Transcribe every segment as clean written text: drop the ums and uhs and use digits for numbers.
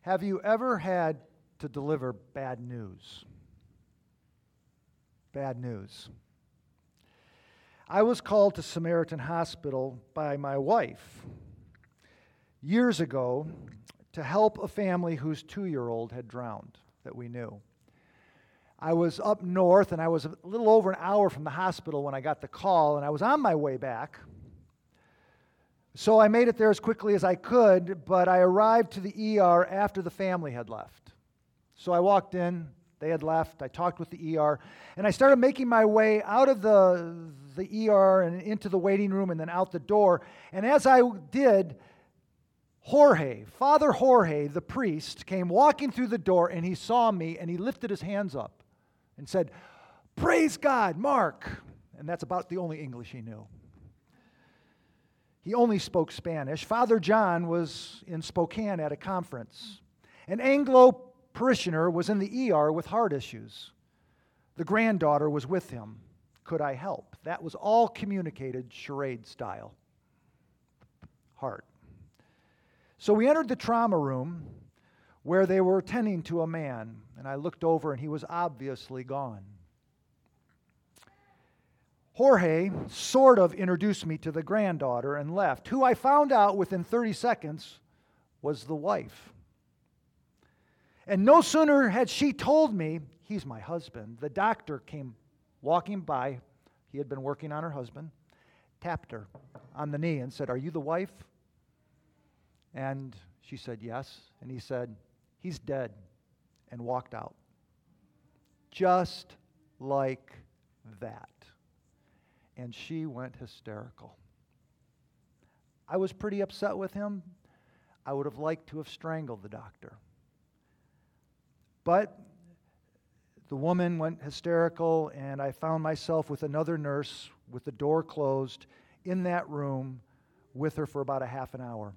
Have you ever had to deliver bad news? Bad news. I was called to Samaritan Hospital by my wife years ago to help a family whose 2-year-old had drowned that we knew. I was up north, and I was a little over an hour from the hospital when I got the call, and I was on my way back. So I made it there as quickly as I could, but I arrived to the ER after the family had left. So I walked in, they had left, I talked with the ER, and I started making my way out of the ER and into the waiting room and then out the door. And as I did, Father Jorge, the priest, came walking through the door, and he saw me, and he lifted his hands up and said, "Praise God, Mark." And that's about the only English he knew. He only spoke Spanish. Father John was in Spokane at a conference. An Anglo parishioner was in the ER with heart issues. The granddaughter was with him. Could I help? That was all communicated charade style. Heart. So we entered the trauma room where they were tending to a man, and I looked over, and he was obviously gone. Jorge sort of introduced me to the granddaughter and left, who I found out within 30 seconds was the wife. And no sooner had she told me, "He's my husband," the doctor came walking by. He had been working on her husband, tapped her on the knee and said, "Are you the wife?" And she said, "Yes." And he said, "He's dead," and walked out. Just like that. And she went hysterical. I was pretty upset with him. I would have liked to have strangled the doctor. But the woman went hysterical, and I found myself with another nurse with the door closed in that room with her for about a half an hour.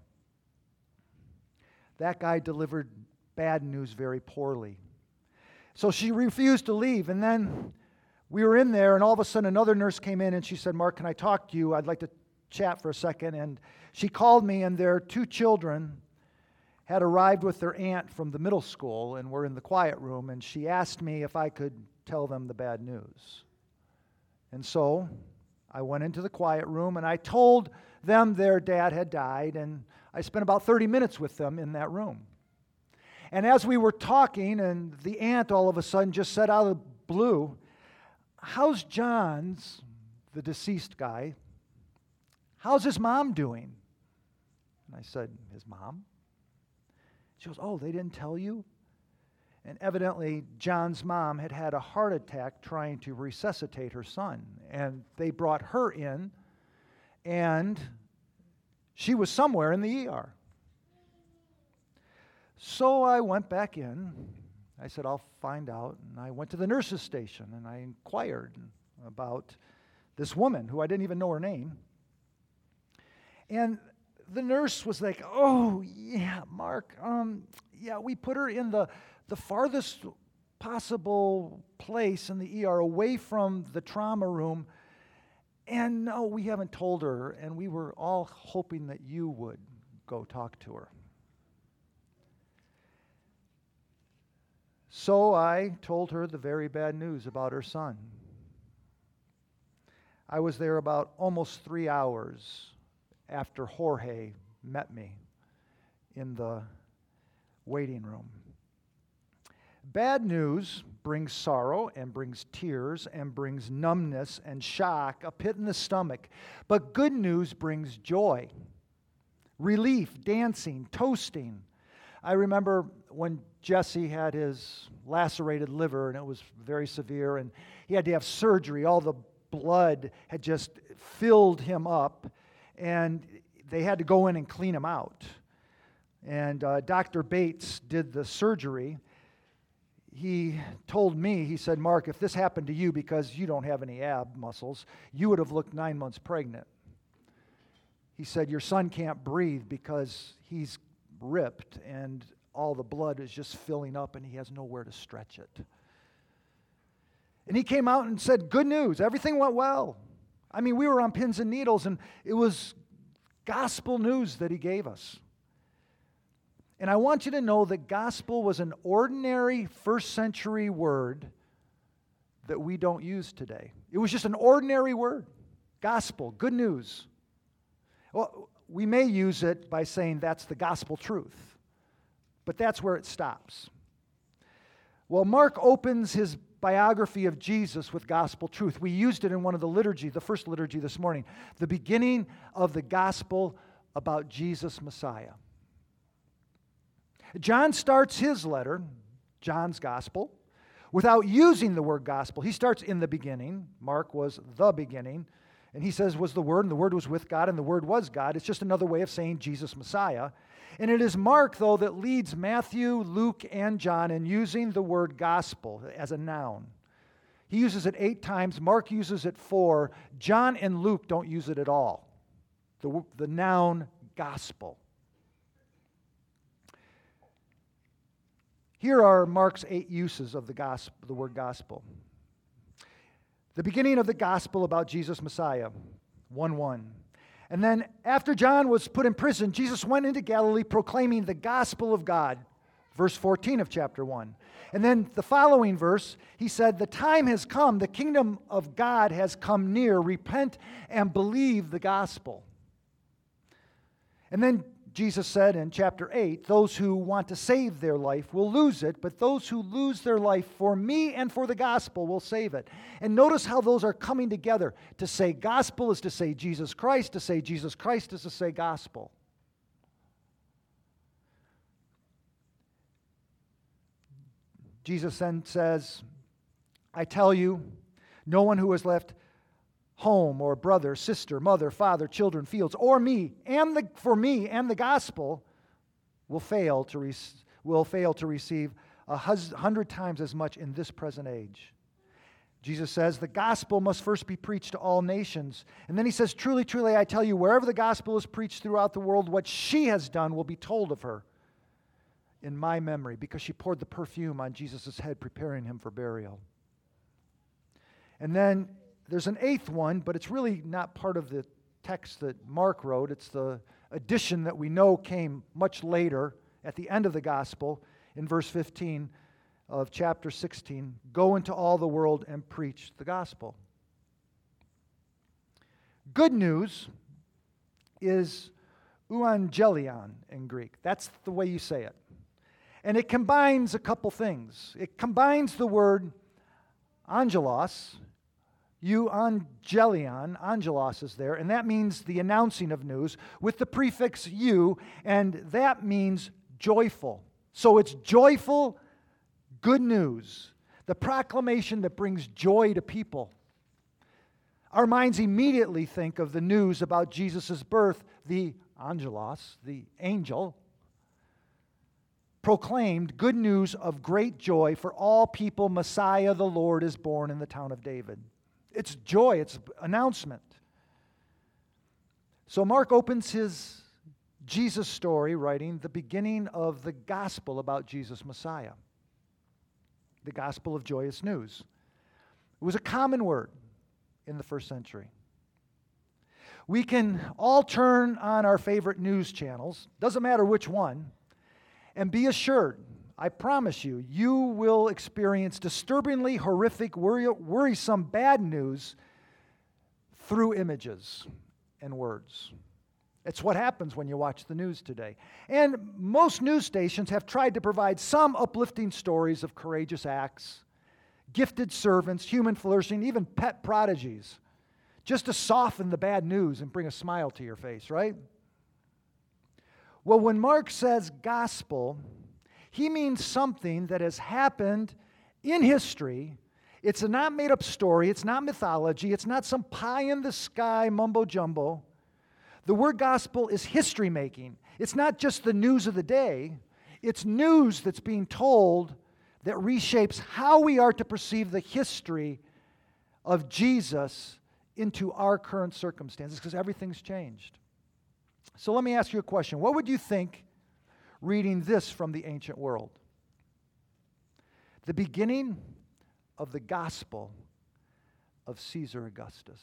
That guy delivered bad news very poorly. So she refused to leave, and then we were in there, and all of a sudden another nurse came in, and she said, "Mark, can I talk to you? I'd like to chat for a second." And she called me, and their 2 children had arrived with their aunt from the middle school and were in the quiet room, and she asked me if I could tell them the bad news. And so I went into the quiet room, and I told them their dad had died, and I spent about 30 minutes with them in that room. And as we were talking, and the aunt all of a sudden just said out of the blue, "How's John's," the deceased guy, "how's his mom doing?" And I said, "His mom?" She goes, "Oh, they didn't tell you?" And evidently, John's mom had had a heart attack trying to resuscitate her son. And they brought her in, and she was somewhere in the ER. So I went back in. I said, "I'll find out." And I went to the nurse's station, and I inquired about this woman who I didn't even know her name. And the nurse was like, "Oh, yeah, Mark, yeah, we put her in the farthest possible place in the ER, away from the trauma room. And no, we haven't told her, and we were all hoping that you would go talk to her." So I told her the very bad news about her son. I was there about almost 3 hours after Jorge met me in the waiting room. Bad news brings sorrow and brings tears and brings numbness and shock, a pit in the stomach. But good news brings joy, relief, dancing, toasting. I remember when Jesse had his lacerated liver, and it was very severe, and he had to have surgery. All the blood had just filled him up, and they had to go in and clean him out. And Dr. Bates did the surgery. He told me, he said, "Mark, if this happened to you, because you don't have any ab muscles, you would have looked 9 months pregnant." He said, "Your son can't breathe because he's ripped and all the blood is just filling up and he has nowhere to stretch it." And he came out and said, "Good news, everything went well." I mean, we were on pins and needles, and it was gospel news that he gave us. And I want you to know that gospel was an ordinary first century word that we don't use today. It was just an ordinary word. Gospel, good news. Well, we may use it by saying that's the gospel truth, but that's where it stops. Well, Mark opens his biography of Jesus with gospel truth. We used it in one of the first liturgy this morning, the beginning of the gospel about Jesus Messiah. John starts his letter, John's gospel, without using the word gospel. He starts in the beginning. Mark was the beginning. And he says was the Word, and the Word was with God, and the Word was God. It's just another way of saying Jesus Messiah. And it is Mark, though, that leads Matthew, Luke, and John in using the word gospel as a noun. He uses it 8 times. Mark uses it 4. John and Luke don't use it at all. The noun gospel. Here are Mark's 8 uses of the word gospel. The beginning of the gospel about Jesus Messiah, 1:1. And then after John was put in prison, Jesus went into Galilee proclaiming the gospel of God, verse 14 of chapter 1. And then the following verse, he said, the time has come, the kingdom of God has come near. Repent and believe the gospel. And then Jesus said in chapter 8, those who want to save their life will lose it, but those who lose their life for me and for the gospel will save it. And notice how those are coming together. To say gospel is to say Jesus Christ. To say Jesus Christ is to say gospel. Jesus then says, I tell you, no one who has left home or brother, sister, mother, father, children, fields, or for me and the gospel will fail to receive 100 times as much in this present age. Jesus says the gospel must first be preached to all nations. And then he says, truly, truly, I tell you, wherever the gospel is preached throughout the world, what she has done will be told of her in my memory, because she poured the perfume on Jesus' head, preparing him for burial. And then there's an 8th one, but it's really not part of the text that Mark wrote. It's the addition that we know came much later at the end of the gospel in verse 15 of chapter 16. Go into all the world and preach the gospel. Good news is euangelion in Greek. That's the way you say it. And it combines a couple things. It combines the word angelos, euangelion, angelos is there, and that means the announcing of news, with the prefix eu, and that means joyful. So it's joyful, good news, the proclamation that brings joy to people. Our minds immediately think of the news about Jesus' birth. The angelos, the angel, proclaimed good news of great joy for all people. Messiah, the Lord, is born in the town of David. It's joy, it's announcement. So Mark opens his Jesus story writing the beginning of the gospel about Jesus Messiah, the gospel of joyous news. It was a common word in the first century. We can all turn on our favorite news channels, doesn't matter which one, and be assured, I promise you, you will experience disturbingly horrific, worrisome bad news through images and words. It's what happens when you watch the news today. And most news stations have tried to provide some uplifting stories of courageous acts, gifted servants, human flourishing, even pet prodigies, just to soften the bad news and bring a smile to your face, right? Well, when Mark says gospel, he means something that has happened in history. It's a not made-up story. It's not mythology. It's not some pie-in-the-sky mumbo-jumbo. The word gospel is history-making. It's not just the news of the day. It's news that's being told that reshapes how we are to perceive the history of Jesus into our current circumstances, because everything's changed. So let me ask you a question. What would you think reading this from the ancient world? The beginning of the gospel of Caesar Augustus.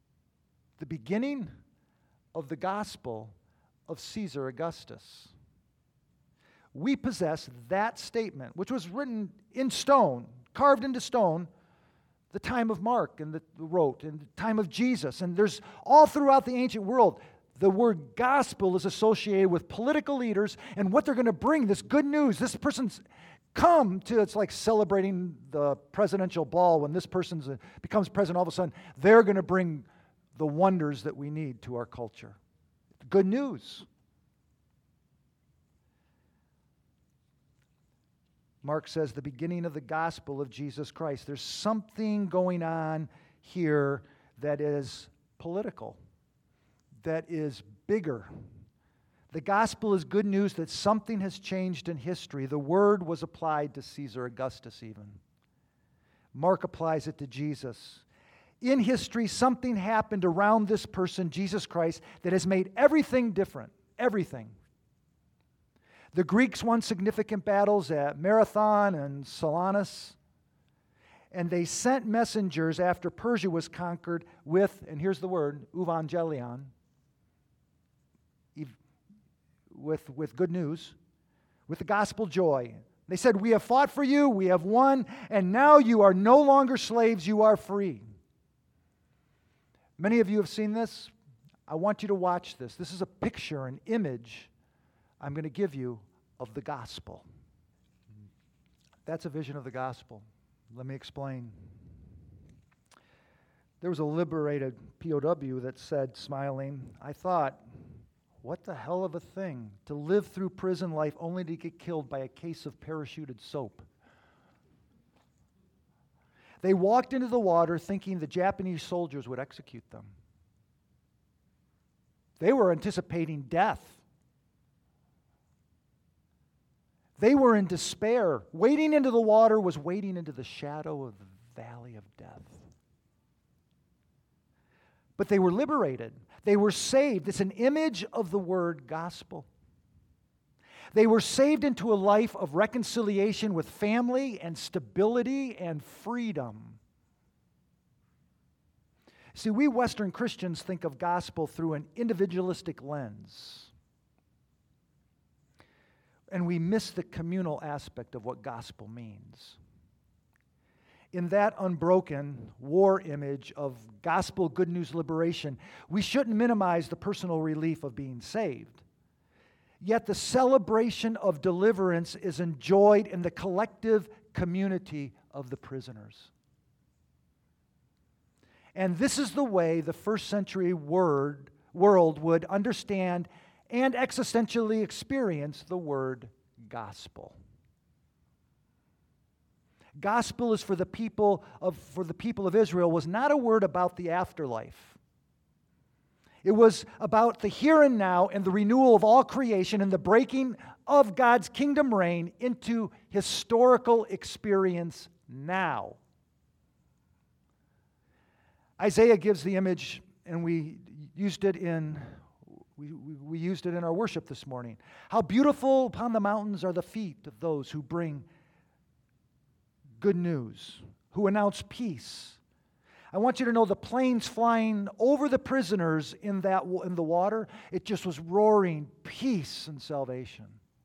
The beginning of the gospel of Caesar Augustus. we possess that statement, which was written in stone, carved into stone, the time of Mark and wrote, and the time of Jesus. And there's all throughout the ancient world, the word gospel is associated with political leaders and what they're going to bring, this good news. This person's come to, it's like celebrating the presidential ball when this person becomes president, all of a sudden, they're going to bring the wonders that we need to our culture. Good news. Mark says the beginning of the gospel of Jesus Christ. There's something going on here that is political, that is bigger. The gospel is good news that something has changed in history. The word was applied to Caesar Augustus even. Mark applies it to Jesus. In history, something happened around this person, Jesus Christ, that has made everything different. Everything. The Greeks won significant battles at Marathon and Salamis, and they sent messengers after Persia was conquered with, and here's the word, evangelion, with good news, with the gospel joy. They said, we have fought for you, we have won, and now you are no longer slaves, you are free. Many of you have seen this. I want you to watch this. This is a picture, an image I'm going to give you of the gospel. That's a vision of the gospel. Let me explain. There was a liberated POW that said, smiling, I thought, what the hell of a thing to live through prison life only to get killed by a case of parachuted soap. They walked into the water thinking the Japanese soldiers would execute them. They were anticipating death. They were in despair. Wading into the water was wading into the shadow of the valley of death. But they were liberated. They were saved. It's an image of the word gospel. They were saved into a life of reconciliation with family and stability and freedom. See, we Western Christians think of gospel through an individualistic lens. And we miss the communal aspect of what gospel means. In that unbroken war image of gospel good news liberation, we shouldn't minimize the personal relief of being saved. Yet the celebration of deliverance is enjoyed in the collective community of the prisoners. And this is the way the first century world would understand and existentially experience the word gospel. Gospel is for the people of Israel was not a word about the afterlife. It was about the here and now and the renewal of all creation and the breaking of God's kingdom reign into historical experience now. Isaiah gives the image, and we used it in our worship this morning. How beautiful upon the mountains are the feet of those who bring good news, who announce peace. I want you to know the planes flying over the prisoners in the water, it just was roaring peace and salvation.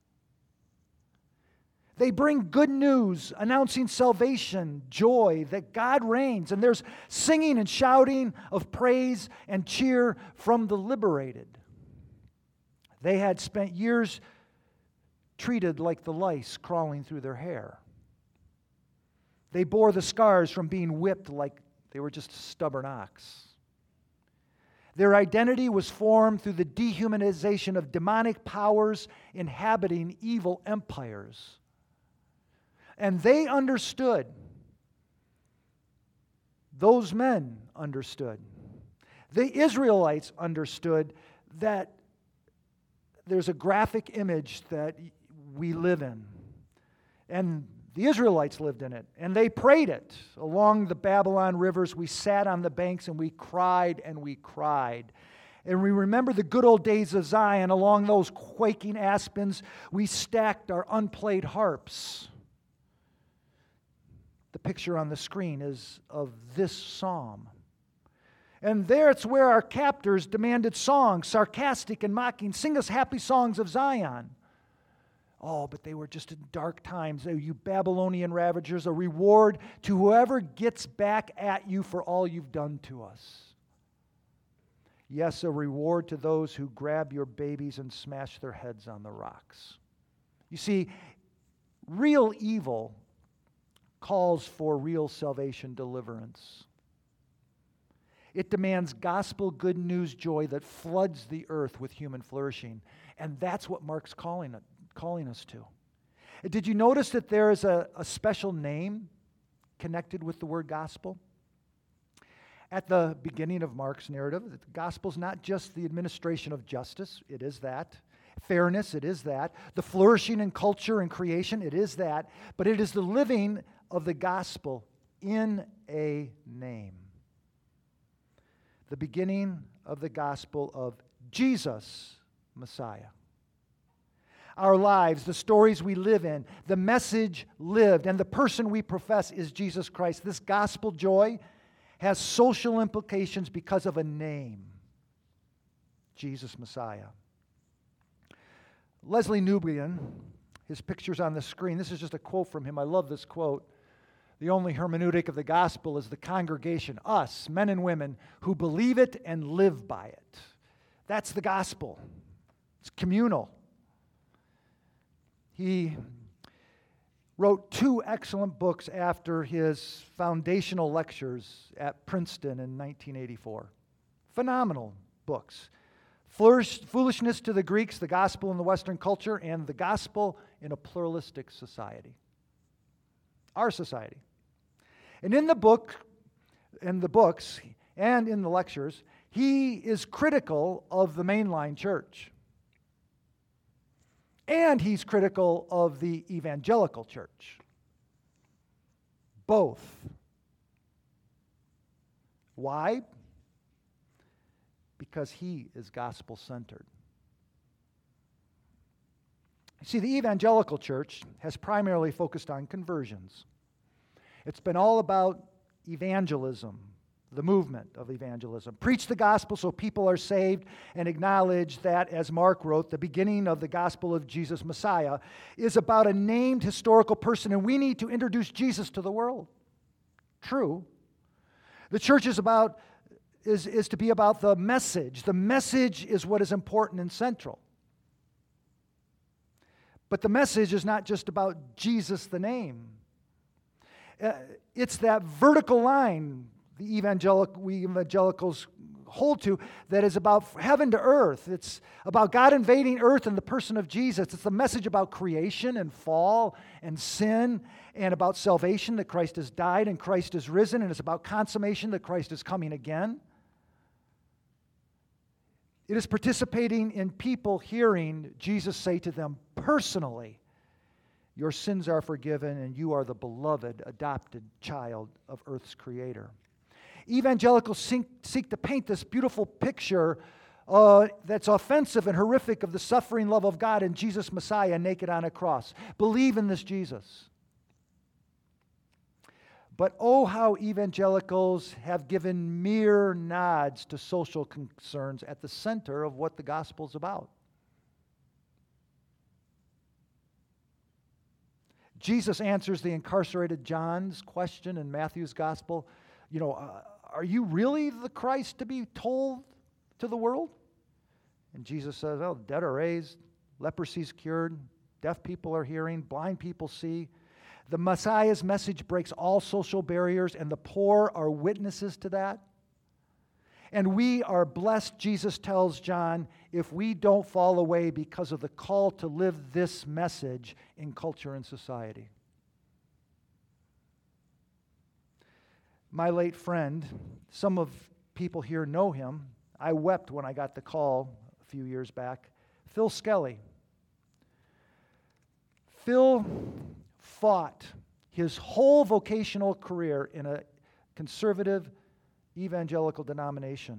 They bring good news, announcing salvation, joy, that God reigns. And there's singing and shouting of praise and cheer from the liberated. They had spent years treated like the lice crawling through their hair. They bore the scars from being whipped like they were just a stubborn ox. Their identity was formed through the dehumanization of demonic powers inhabiting evil empires. And they understood. Those men understood. The Israelites understood that there's a graphic image that we live in. And the Israelites lived in it, and they prayed it. Along the Babylon rivers, we sat on the banks and we cried and we cried. And we remember the good old days of Zion. Along those quaking aspens, we stacked our unplayed harps. The picture on the screen is of this psalm. And there it's where our captors demanded songs, sarcastic and mocking. Sing us happy songs of Zion. Oh, but they were just in dark times. Oh, you Babylonian ravagers, a reward to whoever gets back at you for all you've done to us. Yes, a reward to those who grab your babies and smash their heads on the rocks. You see, real evil calls for real salvation deliverance. It demands gospel good news joy that floods the earth with human flourishing. And that's what Mark's calling us to. Did you notice that there is a special name connected with the word gospel? At the beginning of Mark's narrative, the gospel is not just the administration of justice, it is that. Fairness, it is that. The flourishing in culture and creation, it is that. But it is the living of the gospel in a name. The beginning of the gospel of Jesus, Messiah. Our lives, the stories we live in, the message lived, and the person we profess is Jesus Christ. This gospel joy has social implications because of a name, Jesus Messiah. Leslie Nubian, his picture's on the screen. This is just a quote from him. I love this quote. The only hermeneutic of the gospel is the congregation, us, men and women, who believe it and live by it. That's the gospel. It's communal. He wrote 2 excellent books after his foundational lectures at Princeton in 1984. Phenomenal books. Foolishness to the Greeks, the Gospel in the Western Culture, and the Gospel in a Pluralistic Society. Our society. And in the book, in the books, and in the lectures, he is critical of the mainline church. And he's critical of the evangelical church. Both. Why? Because he is gospel-centered. See, the evangelical church has primarily focused on conversions. It's been all about evangelism, the movement of evangelism. Preach the gospel so people are saved, and acknowledge that, as Mark wrote, the beginning of the gospel of Jesus Messiah is about a named historical person, and we need to introduce Jesus to the world. True. The church is to be about the message. The message is what is important and central. But the message is not just about Jesus, the name. It's that vertical line we evangelicals hold to that is about heaven to earth. It's about God invading earth in the person of Jesus. It's the message about creation and fall and sin, and about salvation, that Christ has died and Christ is risen, and it's about consummation, that Christ is coming again. It is participating in people hearing Jesus say to them personally, "Your sins are forgiven, and you are the beloved, adopted child of earth's creator." Evangelicals seek to paint this beautiful picture that's offensive and horrific of the suffering love of God and Jesus Messiah naked on a cross. Believe in this Jesus. But oh, how evangelicals have given mere nods to social concerns at the center of what the gospel is about. Jesus answers the incarcerated John's question in Matthew's gospel. Are you really the Christ to be told to the world? And Jesus says, "Oh, dead are raised, leprosy's cured, deaf people are hearing, blind people see." The Messiah's message breaks all social barriers, and the poor are witnesses to that. And we are blessed, Jesus tells John, if we don't fall away because of the call to live this message in culture and society. My late friend, some of people here know him. I wept when I got the call a few years back. Phil Skelly. Phil fought his whole vocational career in a conservative evangelical denomination.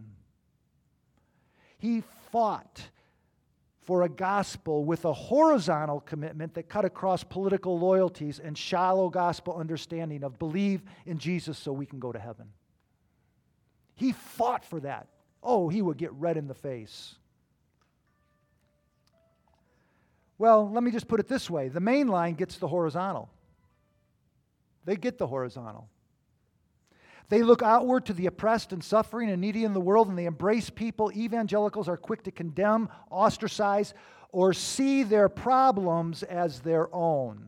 He fought for a gospel with a horizontal commitment that cut across political loyalties and shallow gospel understanding of believe in Jesus so we can go to heaven. He fought for that. Oh, he would get red in the face. Well, let me just put it this way. The main line gets the horizontal. They get the horizontal. They look outward to the oppressed and suffering and needy in the world, and they embrace people. Evangelicals are quick to condemn, ostracize, or see their problems as their own.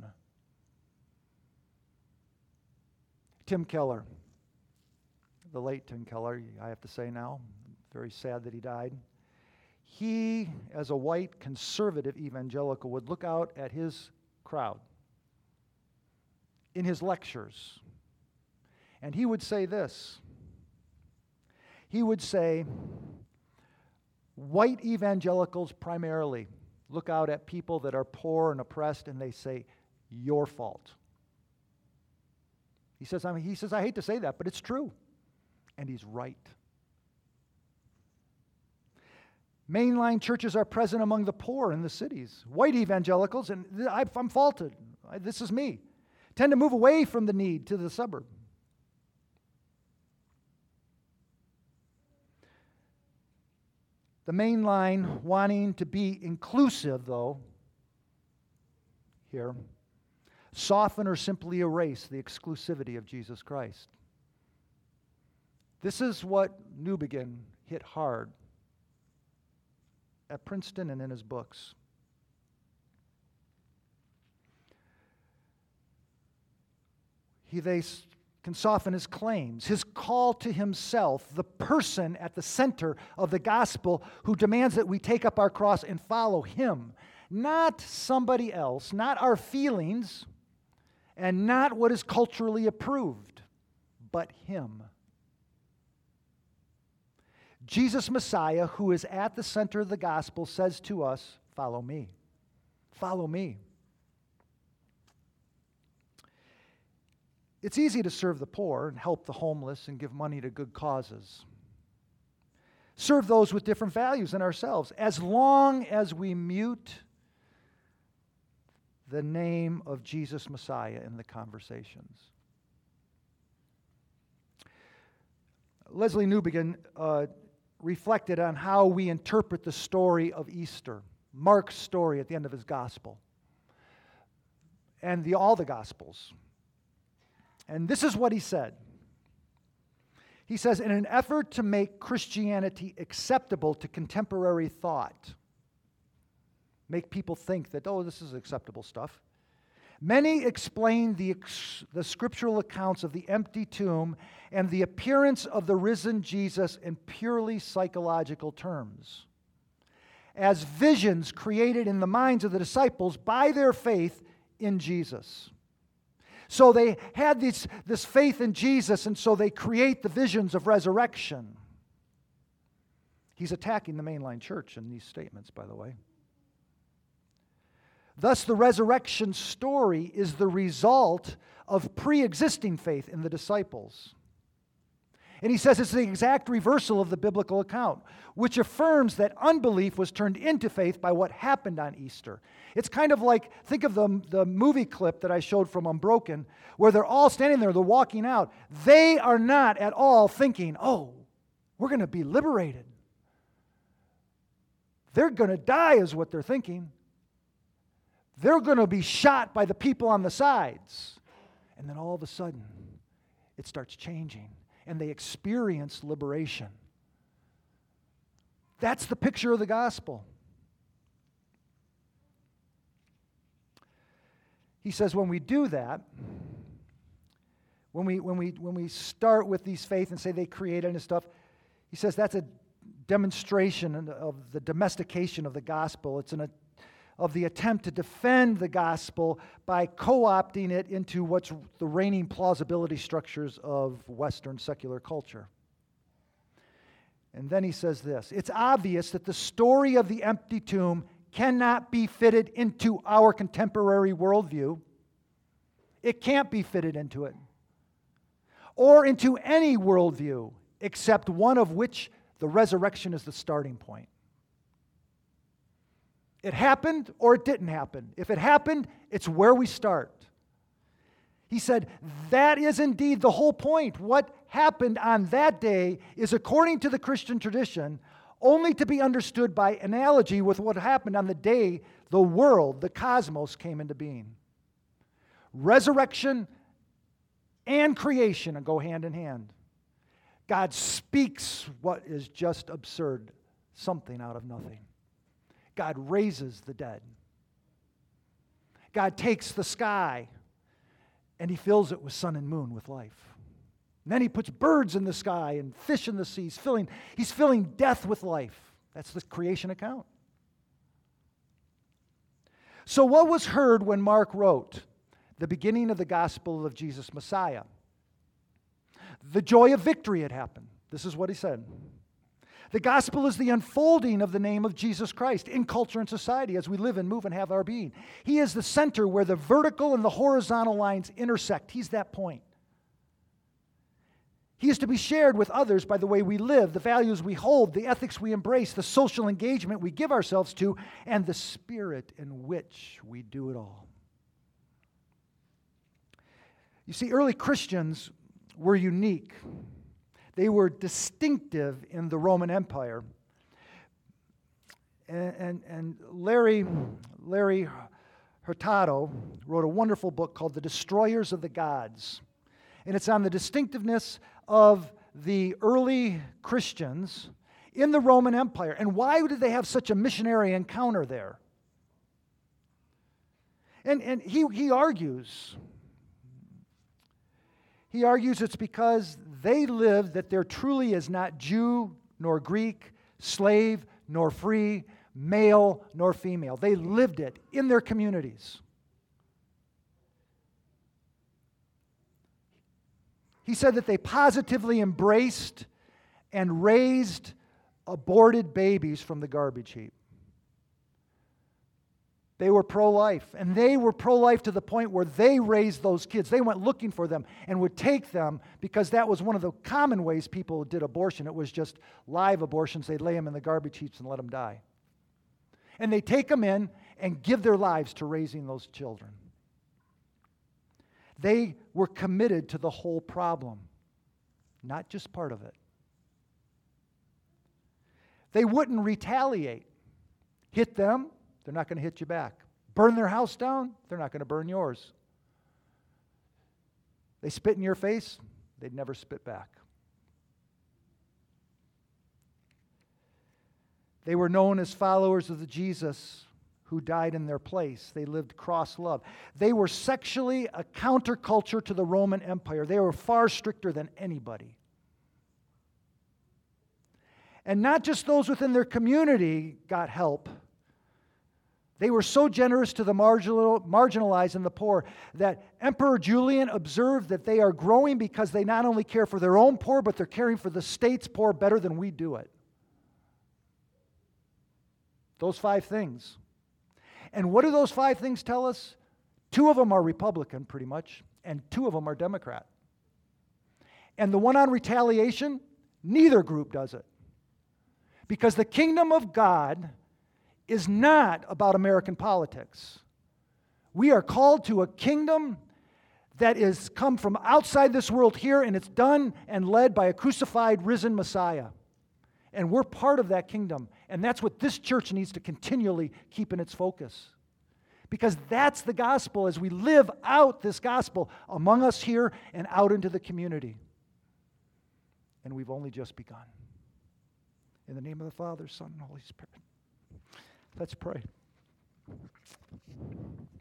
Tim Keller, the late Tim Keller, I have to say now, very sad that he died. He, as a white conservative evangelical, would look out at his crowd in his lectures, and he would say this. He would say, white evangelicals primarily look out at people that are poor and oppressed, and they say, your fault. He says, I hate to say that, but it's true. And he's right. Mainline churches are present among the poor in the cities. White evangelicals, and I'm faulted, this is me, tend to move away from the need to the suburb. The mainline wanting to be inclusive, though, here, soften or simply erase the exclusivity of Jesus Christ. This is what Newbigin hit hard at Princeton and in his books. They can soften his claims, his call to himself, the person at the center of the gospel who demands that we take up our cross and follow him, not somebody else, not our feelings, and not what is culturally approved, but him. Jesus Messiah, who is at the center of the gospel, says to us, follow me. Follow me. It's easy to serve the poor and help the homeless and give money to good causes. Serve those with different values than ourselves, as long as we mute the name of Jesus Messiah in the conversations. Leslie Newbigin reflected on how we interpret the story of Easter, Mark's story at the end of his gospel, and all the gospels. And this is what he said. He says, in an effort to make Christianity acceptable to contemporary thought, make people think that, oh, this is acceptable stuff, many explain the scriptural accounts of the empty tomb and the appearance of the risen Jesus in purely psychological terms, as visions created in the minds of the disciples by their faith in Jesus. So they had this faith in Jesus, and so they create the visions of resurrection. He's attacking the mainline church in these statements, by the way. Thus, the resurrection story is the result of pre-existing faith in the disciples. And he says it's the exact reversal of the biblical account, which affirms that unbelief was turned into faith by what happened on Easter. It's kind of like, think of the movie clip that I showed from Unbroken, where they're all standing there, they're walking out. They are not at all thinking, oh, we're going to be liberated. They're going to die is what they're thinking. They're going to be shot by the people on the sides. And then all of a sudden, it starts changing. And they experience liberation. That's the picture of the gospel. He says when we do that, when we start with these faith and say they created and stuff, he says that's a demonstration of the domestication of the gospel. It's of the attempt to defend the gospel by co-opting it into what's the reigning plausibility structures of Western secular culture. And then he says this, it's obvious that the story of the empty tomb cannot be fitted into our contemporary worldview. It can't be fitted into it. Or into any worldview except one of which the resurrection is the starting point. It happened or it didn't happen. If it happened, it's where we start. He said, that is indeed the whole point. What happened on that day is, according to the Christian tradition, only to be understood by analogy with what happened on the day the world, the cosmos came into being. Resurrection and creation go hand in hand. God speaks what is just absurd, something out of nothing. God raises the dead. God takes the sky and he fills it with sun and moon with life. And then he puts birds in the sky and fish in the sea. He's filling death with life. That's the creation account. So what was heard when Mark wrote the beginning of the gospel of Jesus Messiah? The joy of victory had happened. This is what he said. The gospel is the unfolding of the name of Jesus Christ in culture and society as we live and move and have our being. He is the center where the vertical and the horizontal lines intersect. He's that point. He is to be shared with others by the way we live, the values we hold, the ethics we embrace, the social engagement we give ourselves to, and the spirit in which we do it all. You see, early Christians were unique. They were distinctive in the Roman Empire. And Larry Hurtado wrote a wonderful book called The Destroyers of the Gods. And it's on the distinctiveness of the early Christians in the Roman Empire. And why did they have such a missionary encounter there? And he argues it's because they lived that there truly is not Jew nor Greek, slave nor free, male nor female. They lived it in their communities. He said that they positively embraced and raised aborted babies from the garbage heap. They were pro-life, and they were pro-life to the point where they raised those kids. They went looking for them and would take them because that was one of the common ways people did abortion. It was just live abortions. They'd lay them in the garbage heaps and let them die. And they take them in and give their lives to raising those children. They were committed to the whole problem, not just part of it. They wouldn't retaliate. Hit them, they're not going to hit you back. Burn their house down, they're not going to burn yours. They spit in your face, they'd never spit back. They were known as followers of the Jesus who died in their place. They lived cross love. They were sexually a counterculture to the Roman Empire. They were far stricter than anybody. And not just those within their community got help. They were so generous to the marginalized and the poor that Emperor Julian observed that they are growing because they not only care for their own poor, but they're caring for the state's poor better than we do it. Those 5 things. And what do those 5 things tell us? 2 of them are Republican, pretty much, and 2 of them are Democrat. And the one on retaliation, neither group does it. Because the kingdom of God is not about American politics. We are called to a kingdom that is come from outside this world here, and it's done and led by a crucified, risen Messiah. And we're part of that kingdom. And that's what this church needs to continually keep in its focus. Because that's the gospel as we live out this gospel among us here and out into the community. And we've only just begun. In the name of the Father, Son, and Holy Spirit. Let's pray.